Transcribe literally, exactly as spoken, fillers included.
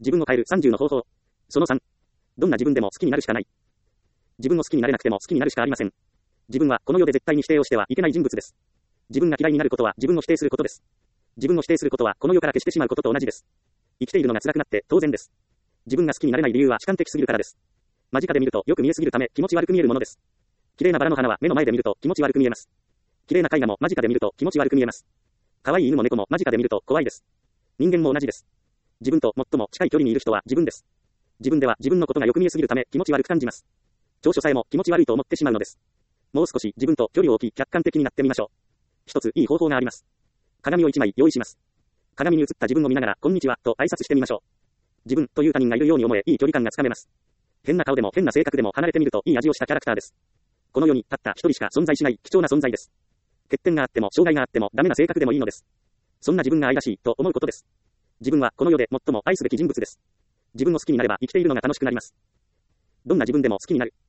自分を変えるさんじゅうの方法。そのさん。どんな自分でも好きになるしかない。自分を好きになれなくても好きになるしかありません。自分はこの世で絶対に否定をしてはいけない人物です。自分が嫌いになることは自分を否定することです。自分を否定することはこの世から消してしまうことと同じです。生きているのが辛くなって当然です。自分が好きになれない理由は主観的すぎるからです。間近で見るとよく見えすぎるため気持ち悪く見えるものです。綺麗なバラの花は目の前で見ると気持ち悪く見えます。綺麗な絵画も間近で見ると気持ち悪く見えます。可愛い犬も猫も間近で見ると怖いです。人間も同じです。自分と最も近い距離にいる人は自分です。自分では自分のことがよく見えすぎるため気持ち悪く感じます。長所さえも気持ち悪いと思ってしまうのです。もう少し自分と距離を置き客観的になってみましょう。一ついい方法があります。鏡を一枚用意します。鏡に映った自分を見ながらこんにちはと挨拶してみましょう。自分という他人がいるように思えいい距離感がつかめます。変な顔でも変な性格でも離れてみるといい味をしたキャラクターです。この世にたった一人しか存在しない貴重な存在です。欠点があっても障害があってもダメな性格でもいいのです。そんな自分が愛らしいと思うことです。自分はこの世で最も愛すべき人物です。自分を好きになれば生きているのが楽しくなります。どんな自分でも好きになる。